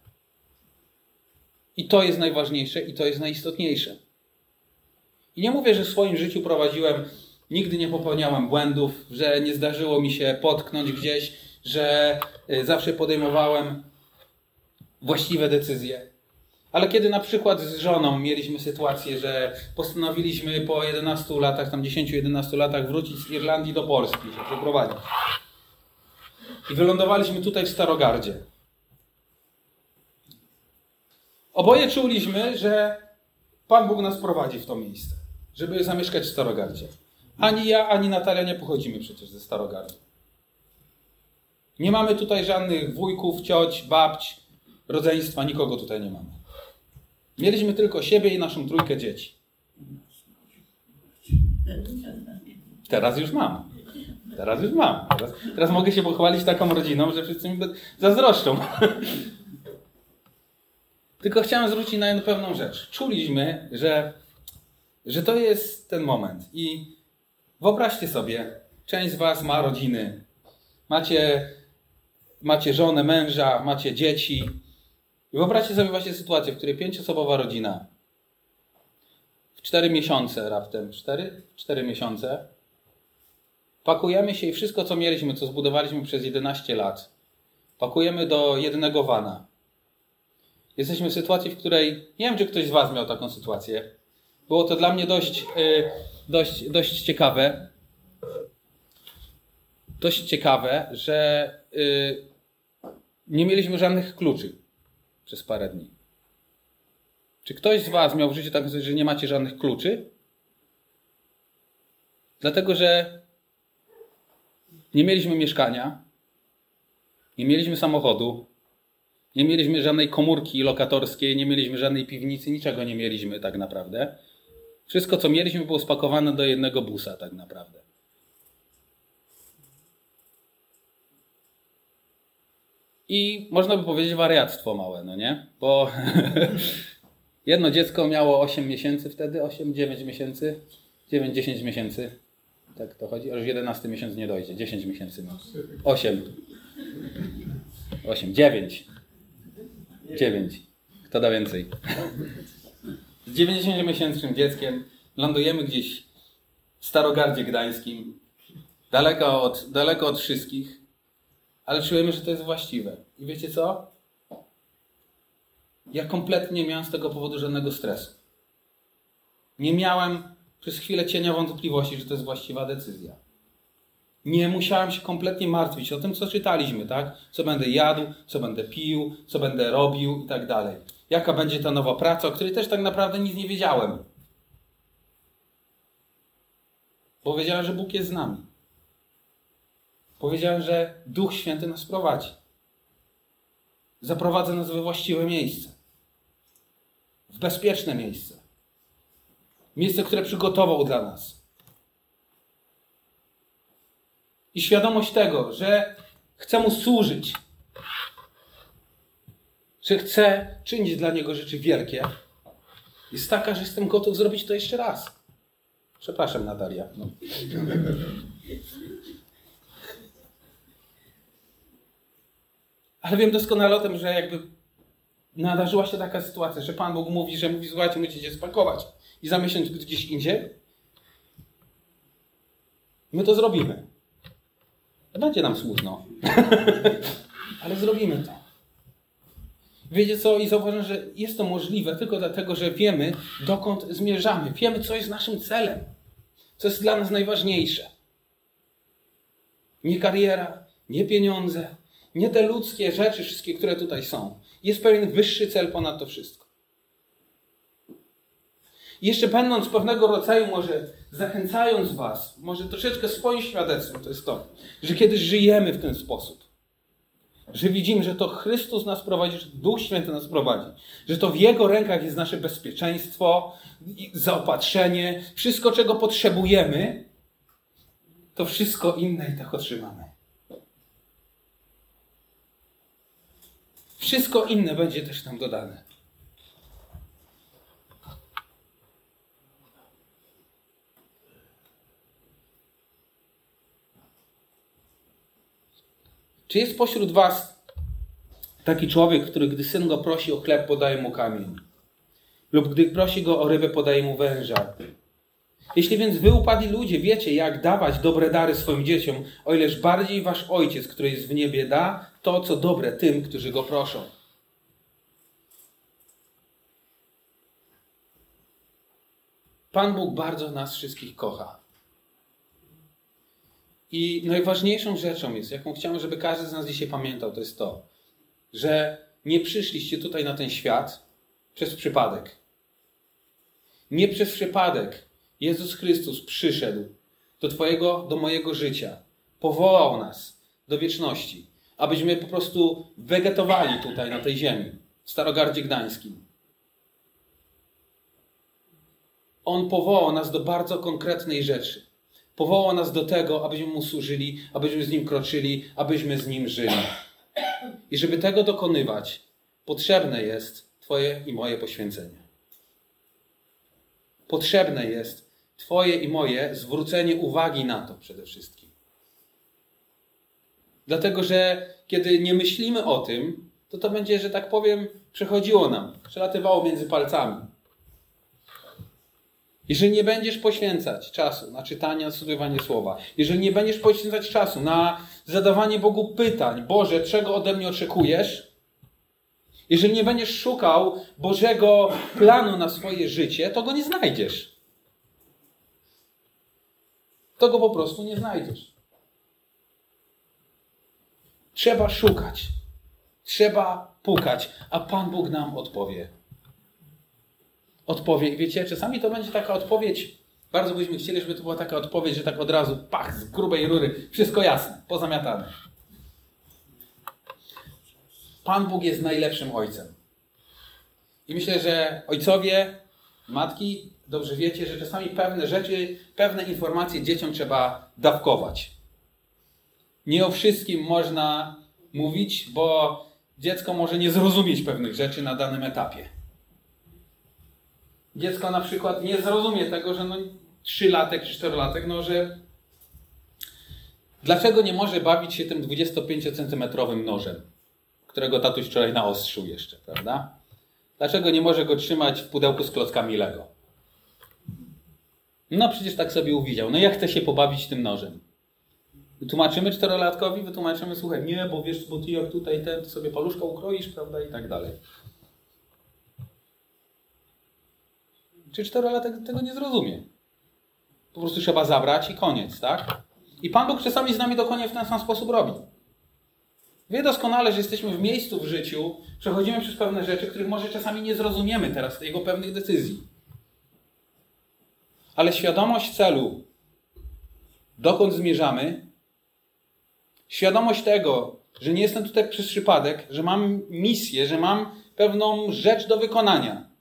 I to jest najważniejsze i to jest najistotniejsze. I nie mówię, że w swoim życiu prowadziłem, nigdy nie popełniałem błędów, że nie zdarzyło mi się potknąć gdzieś, że zawsze podejmowałem właściwe decyzje. Ale kiedy na przykład z żoną mieliśmy sytuację, że postanowiliśmy po jedenastu latach, tam dziesięciu jedenastu latach wrócić z Irlandii do Polski, się przeprowadzić. I wylądowaliśmy tutaj w Starogardzie. Oboje czuliśmy, że Pan Bóg nas prowadzi w to miejsce, żeby zamieszkać w Starogardzie. Ani ja, ani Natalia nie pochodzimy przecież ze Starogardu. Nie mamy tutaj żadnych wujków, cioć, babć, rodzeństwa, nikogo tutaj nie mamy. Mieliśmy tylko siebie i naszą trójkę dzieci. Teraz już mam. Teraz już mam. Teraz, teraz mogę się pochwalić taką rodziną, że wszyscy mi zazdroszczą. Tylko chciałem zwrócić na jedną pewną rzecz. Czuliśmy, że, że to jest ten moment. I wyobraźcie sobie, część z was ma rodziny. Macie, macie żonę, męża, macie dzieci. I wyobraźcie sobie właśnie sytuację, w której pięcioosobowa rodzina w cztery miesiące raptem, cztery? Cztery miesiące pakujemy się i wszystko, co mieliśmy, co zbudowaliśmy przez jedenaście lat, pakujemy do jednego vana. Jesteśmy w sytuacji, w której, nie wiem, czy ktoś z was miał taką sytuację. Było to dla mnie dość, yy, dość, dość ciekawe. Dość ciekawe, że yy, nie mieliśmy żadnych kluczy przez parę dni. Czy ktoś z was miał w życiu taką sytuację, że nie macie żadnych kluczy? Dlatego, że nie mieliśmy mieszkania, nie mieliśmy samochodu, nie mieliśmy żadnej komórki lokatorskiej, nie mieliśmy żadnej piwnicy, niczego nie mieliśmy tak naprawdę. Wszystko, co mieliśmy, było spakowane do jednego busa tak naprawdę. I można by powiedzieć wariactwo małe, no nie? Bo jedno dziecko miało osiem miesięcy wtedy, osiem, dziewięć miesięcy, dziewięć, dziesięć miesięcy. Tak to chodzi? A już jedenasty miesiąc nie dojdzie, dziesięć miesięcy ma. osiem. osiem, dziewięć. dziewięć. Kto da więcej? Z dziewięćdziesięciomiesięcznym dzieckiem lądujemy gdzieś w Starogardzie Gdańskim, daleko od, daleko od wszystkich, ale czujemy, że to jest właściwe. I wiecie co? Ja kompletnie nie miałem z tego powodu żadnego stresu. Nie miałem przez chwilę cienia wątpliwości, że to jest właściwa decyzja. Nie musiałem się kompletnie martwić o tym, co czytaliśmy, tak? Co będę jadł, co będę pił, co będę robił i tak dalej. Jaka będzie ta nowa praca, o której też tak naprawdę nic nie wiedziałem. Bo wiedziałem, że Bóg jest z nami. Powiedziałem, że Duch Święty nas prowadzi. Zaprowadza nas we właściwe miejsce. W bezpieczne miejsce. Miejsce, które przygotował dla nas. I świadomość tego, że chcę Mu służyć, że chcę czynić dla Niego rzeczy wielkie, jest taka, że jestem gotów zrobić to jeszcze raz. Przepraszam, Natalia. No. Ale wiem doskonale o tym, że jakby nadarzyła się taka sytuacja, że Pan Bóg mówi, że mówi, słuchajcie, musicie spakować i za miesiąc gdzieś indziej. My to zrobimy. Będzie nam smutno. Ale zrobimy to. Wiecie co? I zauważam, że jest to możliwe tylko dlatego, że wiemy, dokąd zmierzamy. Wiemy, co jest naszym celem. Co jest dla nas najważniejsze. Nie kariera, nie pieniądze, Nie te ludzkie rzeczy, wszystkie, które tutaj są. Jest pewien wyższy cel ponad to wszystko. I jeszcze będąc pewnego rodzaju, może zachęcając was, może troszeczkę swoim świadectwem, to jest to, że kiedy żyjemy w ten sposób, że widzimy, że to Chrystus nas prowadzi, że Duch Święty nas prowadzi, że to w Jego rękach jest nasze bezpieczeństwo, zaopatrzenie, wszystko, czego potrzebujemy, to wszystko inne i tak otrzymamy. Wszystko inne będzie też nam dodane. Czy jest pośród was taki człowiek, który gdy syn go prosi o chleb, podaje mu kamień? Lub gdy prosi go o rybę, podaje mu węża? Jeśli więc wy upadli ludzie wiecie, jak dawać dobre dary swoim dzieciom, o ileż bardziej wasz Ojciec, który jest w niebie, da to, co dobre tym, którzy go proszą. Pan Bóg bardzo nas wszystkich kocha. I najważniejszą rzeczą jest, jaką chciałem, żeby każdy z nas dzisiaj pamiętał, to jest to, że nie przyszliście tutaj na ten świat przez przypadek. Nie przez przypadek Jezus Chrystus przyszedł do twojego, do mojego życia. Powołał nas do wieczności, abyśmy po prostu wegetowali tutaj na tej ziemi, w Starogardzie Gdańskim. On powołał nas do bardzo konkretnej rzeczy. Powołał nas do tego, abyśmy Mu służyli, abyśmy z Nim kroczyli, abyśmy z Nim żyli. I żeby tego dokonywać, potrzebne jest Twoje i moje poświęcenie. Potrzebne jest Twoje i moje zwrócenie uwagi na to przede wszystkim. Dlatego, że kiedy nie myślimy o tym, to to będzie, że tak powiem, przechodziło nam, przelatywało między palcami. Jeżeli nie będziesz poświęcać czasu na czytanie, na studiowanie słowa, jeżeli nie będziesz poświęcać czasu na zadawanie Bogu pytań, Boże, czego ode mnie oczekujesz? Jeżeli nie będziesz szukał Bożego planu na swoje życie, to go nie znajdziesz. To go po prostu nie znajdziesz. Trzeba szukać. Trzeba pukać, a Pan Bóg nam odpowie. Odpowie. Wiecie, czasami to będzie taka odpowiedź, bardzo byśmy chcieli, żeby to była taka odpowiedź, że tak od razu, pach, z grubej rury, wszystko jasne, pozamiatane. Pan Bóg jest najlepszym ojcem. I myślę, że ojcowie, matki, dobrze wiecie, że czasami pewne rzeczy, pewne informacje dzieciom trzeba dawkować. Nie o wszystkim można mówić, bo dziecko może nie zrozumieć pewnych rzeczy na danym etapie. Dziecko na przykład nie zrozumie tego, że no trzylatek czy czterolatek, no że dlaczego nie może bawić się tym dwudziestopięciocentymetrowym nożem, którego tatuś wczoraj naostrzył jeszcze, prawda? Dlaczego nie może go trzymać w pudełku z klockami Lego? No przecież tak sobie uwidział. No ja chcę się pobawić tym nożem. Wytłumaczymy czterolatkowi, wytłumaczymy, słuchaj, nie, bo wiesz, bo ty jak tutaj ten, to sobie paluszka ukroisz, prawda, i tak dalej. Czy czterolatek tego nie zrozumie? Po prostu trzeba zabrać i koniec, tak? I Pan Bóg czasami z nami dokładnie w ten sam sposób robi. Wie doskonale, że jesteśmy w miejscu w życiu, przechodzimy przez pewne rzeczy, których może czasami nie zrozumiemy teraz, jego pewnych decyzji. Ale świadomość celu, dokąd zmierzamy, świadomość tego, że nie jestem tutaj przez przypadek, że mam misję, że mam pewną rzecz do wykonania,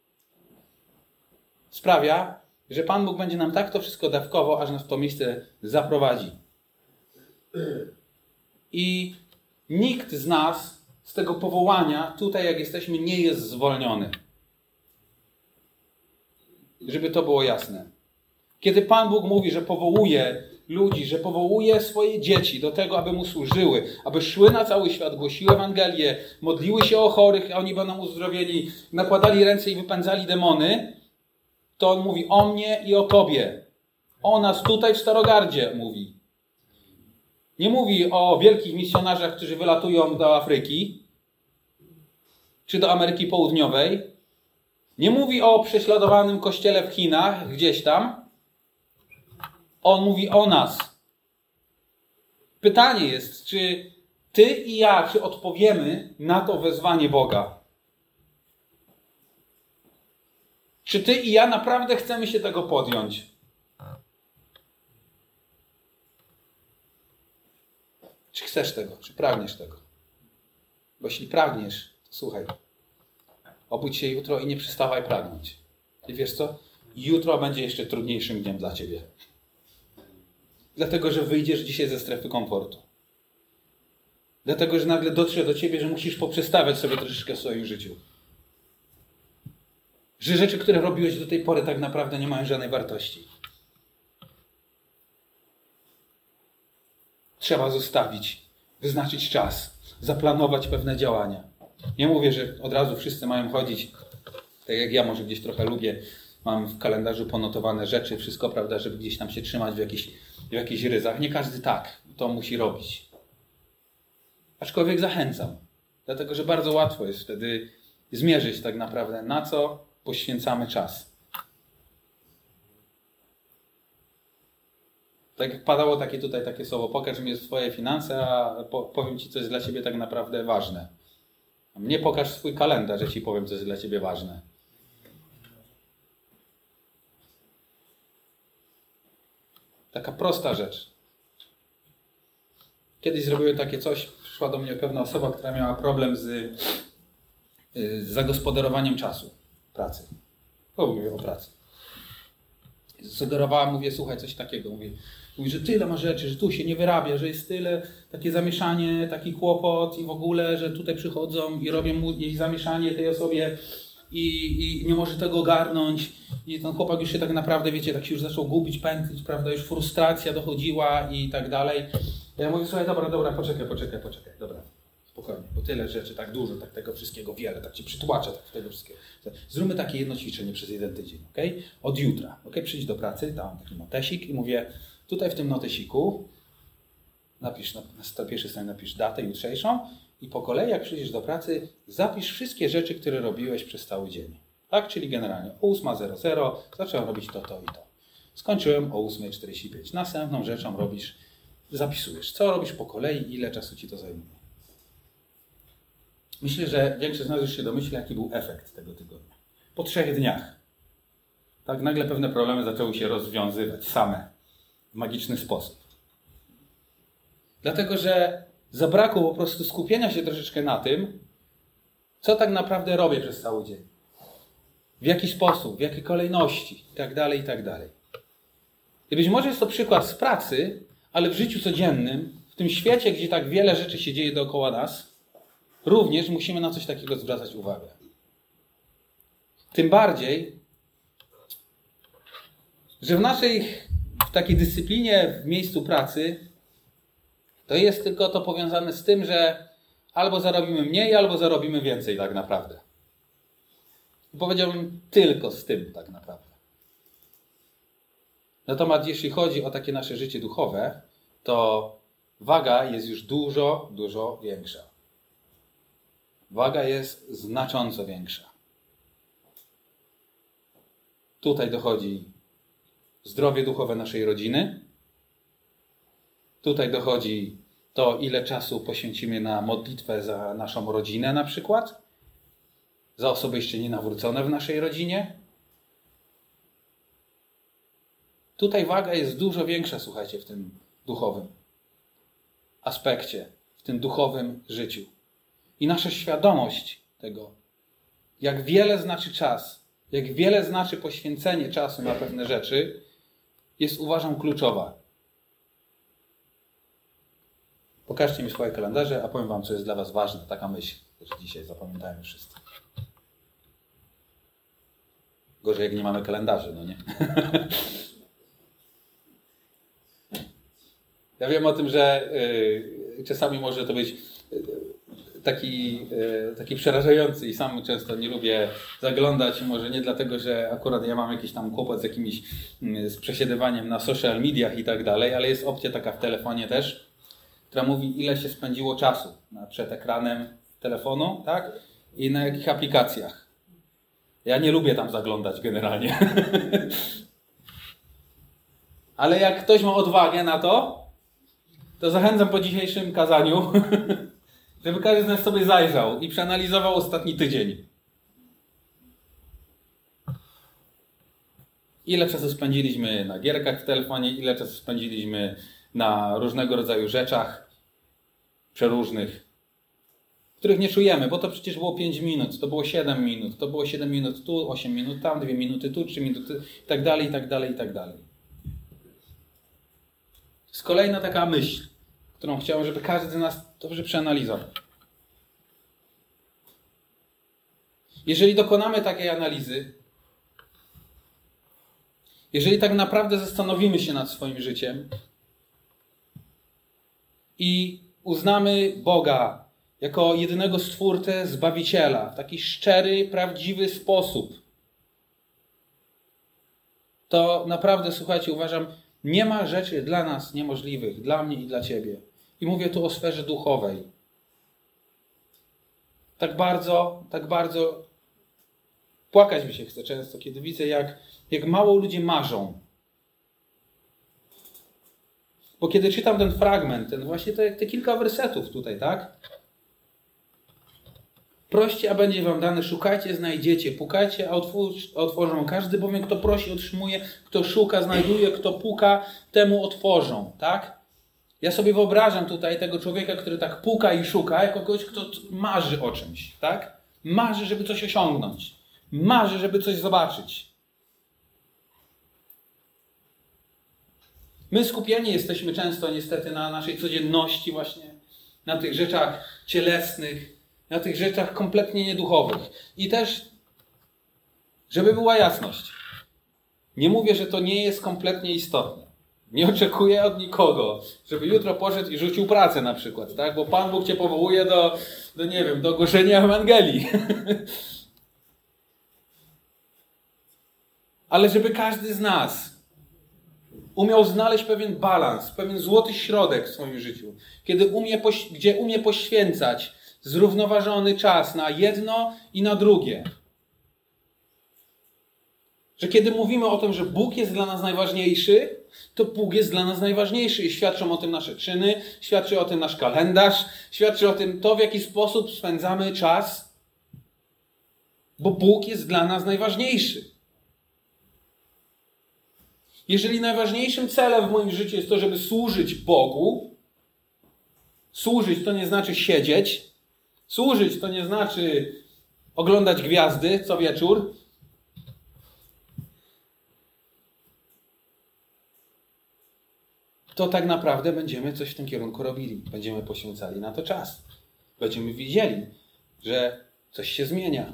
sprawia, że Pan Bóg będzie nam tak to wszystko dawkował, aż nas w to miejsce zaprowadzi. I nikt z nas z tego powołania, tutaj jak jesteśmy, nie jest zwolniony. Żeby to było jasne. Kiedy Pan Bóg mówi, że powołuje ludzi, że powołuje swoje dzieci do tego, aby Mu służyły, aby szły na cały świat, głosiły Ewangelię, modliły się o chorych, a oni będą uzdrowieni, nakładali ręce i wypędzali demony, to On mówi o mnie i o tobie. O nas tutaj w Starogardzie mówi. Nie mówi o wielkich misjonarzach, którzy wylatują do Afryki czy do Ameryki Południowej. Nie mówi o prześladowanym kościele w Chinach, gdzieś tam. On mówi o nas. Pytanie jest, czy Ty i ja, czy odpowiemy na to wezwanie Boga? Czy ty i ja naprawdę chcemy się tego podjąć? Czy chcesz tego? Czy pragniesz tego? Bo jeśli pragniesz, to słuchaj, obudź się jutro i nie przestawaj pragnąć. I wiesz co? Jutro będzie jeszcze trudniejszym dniem dla ciebie. Dlatego, że wyjdziesz dzisiaj ze strefy komfortu. Dlatego, że nagle dotrze do ciebie, że musisz poprzestawiać sobie troszeczkę w swoim życiu. Że rzeczy, które robiłeś do tej pory, tak naprawdę nie mają żadnej wartości. Trzeba zostawić, wyznaczyć czas, zaplanować pewne działania. Nie mówię, że od razu wszyscy mają chodzić, tak jak ja może gdzieś trochę lubię, mam w kalendarzu ponotowane rzeczy, wszystko, prawda, żeby gdzieś tam się trzymać w jakichś, w jakichś ryzach. Nie każdy tak to musi robić. Aczkolwiek zachęcam, dlatego że bardzo łatwo jest wtedy zmierzyć tak naprawdę, na co poświęcamy czas. Tak jak padało takie tutaj takie słowo, pokaż mi swoje finanse, a po, powiem ci, co jest dla ciebie tak naprawdę ważne. A mnie pokaż swój kalendarz, że ci powiem, co jest dla ciebie ważne. Taka prosta rzecz. Kiedyś zrobiłem takie coś, przyszła do mnie pewna osoba, która miała problem z, z zagospodarowaniem czasu pracy. O, mówię o pracy. Sugerowała, mówię, słuchaj, coś takiego. Mówię, mówi, że tyle ma rzeczy, że tu się nie wyrabia, że jest tyle, takie zamieszanie, taki kłopot i w ogóle, że tutaj przychodzą i robią mu jej zamieszanie tej osobie i, i nie może tego ogarnąć. I ten chłopak już się tak naprawdę, wiecie, tak się już zaczął gubić, pętlić, prawda, już frustracja dochodziła i tak dalej. Ja mówię, słuchaj, dobra, dobra, poczekaj, poczekaj, poczekaj, dobra, spokojnie, bo tyle rzeczy, tak dużo, tak tego wszystkiego, wiele, tak ci przytłaczę, tak tego wszystkiego. Zróbmy takie jedno ćwiczenie przez jeden tydzień, ok? Od jutra, ok? Przyjdź do pracy, dam taki notesik i mówię, tutaj w tym notesiku napisz, na, na pierwszej stronie napisz datę jutrzejszą i po kolei, jak przyjdziesz do pracy, zapisz wszystkie rzeczy, które robiłeś przez cały dzień. Tak? Czyli generalnie o ósma zero zero zacząłem robić to, to i to. Skończyłem o ósma czterdzieści pięć. Następną rzeczą robisz, zapisujesz, co robisz po kolei, ile czasu ci to zajmuje. Myślę, że większość z nas już się domyśli, jaki był efekt tego tygodnia. Po trzech dniach. Tak nagle pewne problemy zaczęły się rozwiązywać same w magiczny sposób. Dlatego, że zabrakło po prostu skupienia się troszeczkę na tym, co tak naprawdę robię przez cały dzień. W jaki sposób, w jakiej kolejności i tak dalej, i tak dalej. I być może jest to przykład z pracy, ale w życiu codziennym, w tym świecie, gdzie tak wiele rzeczy się dzieje dookoła nas, również musimy na coś takiego zwracać uwagę. Tym bardziej, że w naszej w takiej dyscyplinie w miejscu pracy to jest tylko to powiązane z tym, że albo zarobimy mniej, albo zarobimy więcej tak naprawdę. I powiedziałbym tylko z tym tak naprawdę. Natomiast jeśli chodzi o takie nasze życie duchowe, to waga jest już dużo, dużo większa. Waga jest znacząco większa. Tutaj dochodzi zdrowie duchowe naszej rodziny. Tutaj dochodzi to, ile czasu poświęcimy na modlitwę za naszą rodzinę na przykład. Za osoby jeszcze nienawrócone w naszej rodzinie. Tutaj waga jest dużo większa, słuchajcie, w tym duchowym aspekcie, w tym duchowym życiu. I nasza świadomość tego, jak wiele znaczy czas, jak wiele znaczy poświęcenie czasu na pewne rzeczy, jest, uważam, kluczowa. Pokażcie mi swoje kalendarze, a powiem wam, co jest dla was ważne. Taka myśl, że dzisiaj zapamiętajmy wszyscy. Gorzej, jak nie mamy kalendarzy, no nie? Ja wiem o tym, że y, czasami może to być y, taki, y, taki przerażający i sam często nie lubię zaglądać. Może nie dlatego, że akurat ja mam jakiś tam kłopot z jakimś y, z przesiedywaniem na social mediach i tak dalej, ale jest opcja taka w telefonie też, która mówi, ile się spędziło czasu na, przed ekranem telefonu, tak? I na jakich aplikacjach. Ja nie lubię tam zaglądać generalnie. Ale jak ktoś ma odwagę na to, to zachęcam po dzisiejszym kazaniu, żeby każdy z nas sobie zajrzał i przeanalizował ostatni tydzień. Ile czasu spędziliśmy na gierkach w telefonie, ile czasu spędziliśmy na różnego rodzaju rzeczach przeróżnych, których nie czujemy, bo to przecież było pięć minut, to było siedem minut, to było siedem minut tu, osiem minut tam, dwie minuty tu, trzy minuty i tak dalej, i tak dalej, i tak dalej. To jest kolejna taka myśl, którą chciałem, żeby każdy z nas dobrze przeanalizował. Jeżeli dokonamy takiej analizy, jeżeli tak naprawdę zastanowimy się nad swoim życiem i uznamy Boga jako jedynego Stwórcę, Zbawiciela w taki szczery, prawdziwy sposób, to naprawdę, słuchajcie, uważam, nie ma rzeczy dla nas niemożliwych, dla mnie i dla ciebie. I mówię tu o sferze duchowej. Tak bardzo, tak bardzo płakać mi się chce często, kiedy widzę, jak, jak mało ludzie marzą. Bo kiedy czytam ten fragment, ten właśnie te, te kilka wersetów tutaj, tak? Proście, a będzie wam dane, szukajcie, znajdziecie, pukajcie, a otwórz, otworzą. Każdy bowiem, kto prosi, otrzymuje, kto szuka, znajduje, kto puka, temu otworzą, tak? Ja sobie wyobrażam tutaj tego człowieka, który tak puka i szuka, jako kogoś, kto marzy o czymś, tak? Marzy, żeby coś osiągnąć. Marzy, żeby coś zobaczyć. My skupieni jesteśmy często niestety na naszej codzienności właśnie, na tych rzeczach cielesnych, na tych rzeczach kompletnie nieduchowych. I też, żeby była jasność, nie mówię, że to nie jest kompletnie istotne. Nie oczekuję od nikogo, żeby jutro poszedł i rzucił pracę na przykład, tak? Bo Pan Bóg cię powołuje do, do nie wiem, do głoszenia Ewangelii. Ale żeby każdy z nas umiał znaleźć pewien balans, pewien złoty środek w swoim życiu, kiedy umie, gdzie umie poświęcać zrównoważony czas na jedno i na drugie. Że kiedy mówimy o tym, że Bóg jest dla nas najważniejszy, to Bóg jest dla nas najważniejszy i świadczą o tym nasze czyny, świadczy o tym nasz kalendarz, świadczy o tym to, w jaki sposób spędzamy czas, bo Bóg jest dla nas najważniejszy. Jeżeli najważniejszym celem w moim życiu jest to, żeby służyć Bogu, służyć to nie znaczy siedzieć, służyć to nie znaczy oglądać gwiazdy co wieczór, to tak naprawdę będziemy coś w tym kierunku robili. Będziemy poświęcali na to czas. Będziemy widzieli, że coś się zmienia.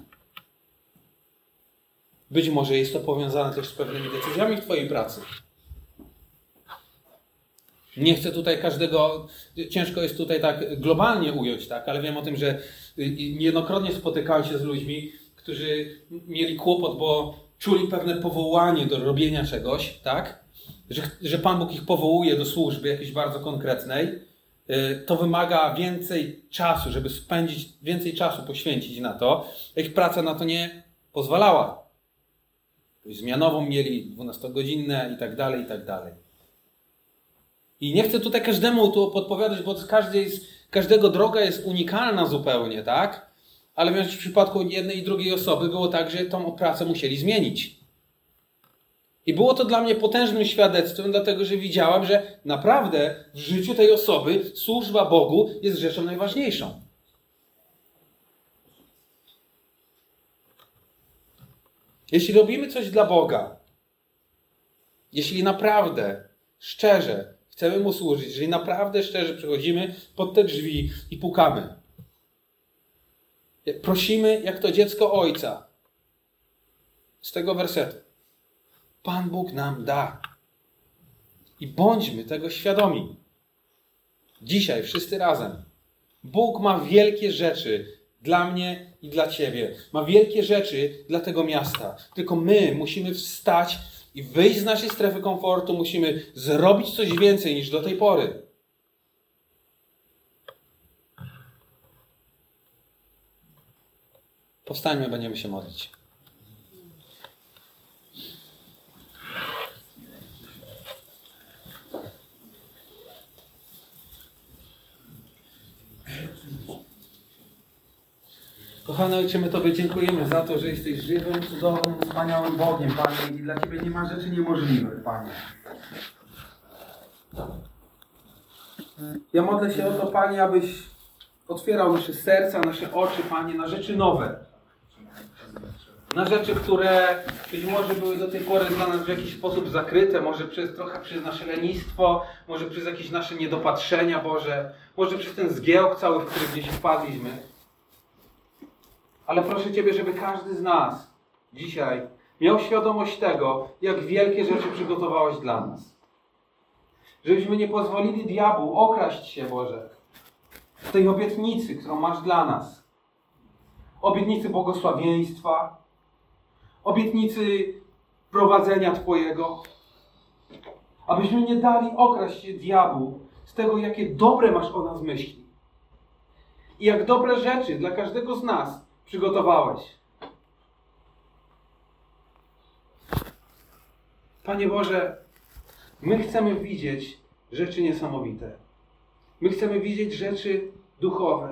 Być może jest to powiązane też z pewnymi decyzjami w twojej pracy. Nie chcę tutaj każdego, ciężko jest tutaj tak globalnie ująć, tak, ale wiem o tym, że niejednokrotnie spotykałem się z ludźmi, którzy mieli kłopot, bo czuli pewne powołanie do robienia czegoś, tak, że, że Pan Bóg ich powołuje do służby jakiejś bardzo konkretnej. To wymaga więcej czasu, żeby spędzić, więcej czasu poświęcić na to. Ich praca na to nie pozwalała. Zmianową mieli, dwunastogodzinne i tak dalej, i tak dalej. I nie chcę tutaj każdemu tu podpowiadać, bo każdy jest, każdego droga jest unikalna zupełnie, tak? Ale więc w przypadku jednej i drugiej osoby było tak, że tą pracę musieli zmienić. I było to dla mnie potężnym świadectwem, dlatego że widziałem, że naprawdę w życiu tej osoby służba Bogu jest rzeczą najważniejszą. Jeśli robimy coś dla Boga, jeśli naprawdę, szczerze chcemy Mu służyć, jeżeli naprawdę szczerze przychodzimy pod te drzwi i pukamy, prosimy jak to dziecko Ojca z tego wersetu, Pan Bóg nam da. I bądźmy tego świadomi. Dzisiaj wszyscy razem. Bóg ma wielkie rzeczy dla mnie i dla ciebie. Ma wielkie rzeczy dla tego miasta. Tylko my musimy wstać i wyjść z naszej strefy komfortu. Musimy zrobić coś więcej niż do tej pory. Powstańmy, będziemy się modlić. Kochany Ojcze, my Tobie dziękujemy za to, że jesteś żywym, cudownym, wspaniałym Bogiem, Panie, i dla Ciebie nie ma rzeczy niemożliwych, Panie. Ja modlę się o to, Panie, abyś otwierał nasze serca, nasze oczy, Panie, na rzeczy nowe. Na rzeczy, które być może były do tej pory dla nas w jakiś sposób zakryte, może przez, trochę przez nasze lenistwo, może przez jakieś nasze niedopatrzenia, Boże, może przez ten zgiełk cały, w który gdzieś wpadliśmy. Ale proszę Ciebie, żeby każdy z nas dzisiaj miał świadomość tego, jak wielkie rzeczy przygotowałeś dla nas. Żebyśmy nie pozwolili diabłu okraść się, Boże, w tej obietnicy, którą masz dla nas. Obietnicy błogosławieństwa, obietnicy prowadzenia Twojego. Abyśmy nie dali okraść się diabłu z tego, jakie dobre masz o nas myśli. I jak dobre rzeczy dla każdego z nas przygotowałeś. Panie Boże, my chcemy widzieć rzeczy niesamowite. My chcemy widzieć rzeczy duchowe.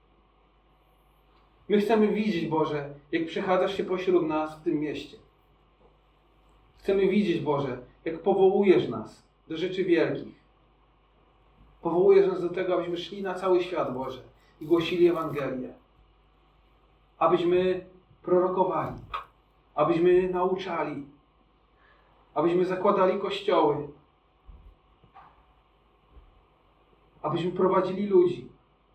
My chcemy widzieć, Boże, jak przechadzasz się pośród nas w tym mieście. Chcemy widzieć, Boże, jak powołujesz nas do rzeczy wielkich. Powołujesz nas do tego, abyśmy szli na cały świat, Boże, i głosili Ewangelię. Abyśmy prorokowali, abyśmy nauczali, abyśmy zakładali kościoły, abyśmy prowadzili ludzi.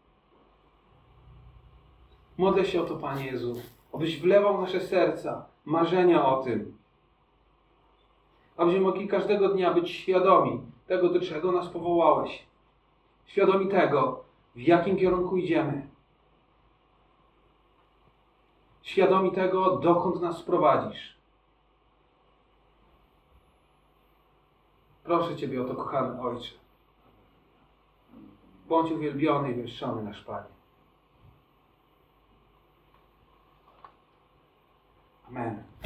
Modlę się o to, Panie Jezu, abyś wlewał w nasze serca marzenia o tym, abyśmy mogli każdego dnia być świadomi tego, do czego nas powołałeś. Świadomi tego, w jakim kierunku idziemy. Świadomi tego, dokąd nas prowadzisz. Proszę Ciebie o to, kochany Ojcze. Bądź uwielbiony i wywyższony nasz Panie. Amen.